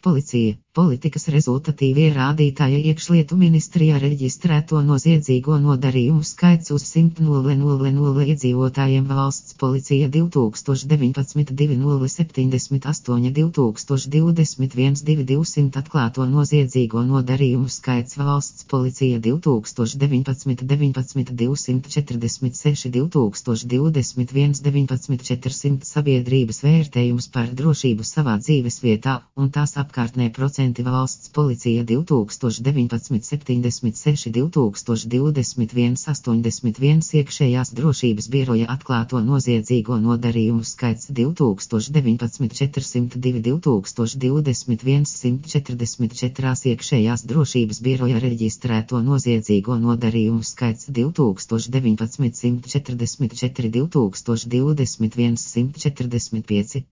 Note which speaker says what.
Speaker 1: Policija, politikas rezultatīvie rādītāji iekšlietu ministrijā reģistrēto noziedzīgo nodarījumu skaits uz 100,000 iedzīvotājiem valsts policija 2019 2078 2021 2200 atklāto noziedzīgo nodarījumu skaits valsts policija 2019 19 246 2021 19 400 sabiedrības vērtējums par drošību savā dzīves vietā un tās apkārtnē procenti valsts policija 2019 76 2021 81 iekšējās drošības biroja atklāto noziedzīgo nodarījumu skaits 2019 402 2021 144 iekšējās drošības biroja reģistrēto noziedzīgo nodarījumu skaits 2019 144 2021 145